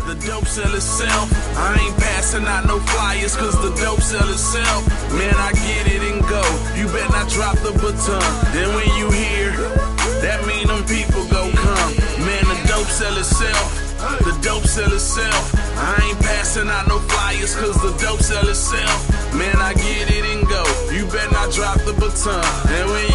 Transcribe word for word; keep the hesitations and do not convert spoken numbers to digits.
the dope sell itself. I ain't passing out no flyers cause the dope sell itself. Man, I get it and go, you better not drop the baton. Then when you hear, that mean them people go come. Man, the dope sell itself, the dope sell itself. I ain't passing out no flyers cause the dope sell itself. Man, I get it and go, you better not drop the baton. And when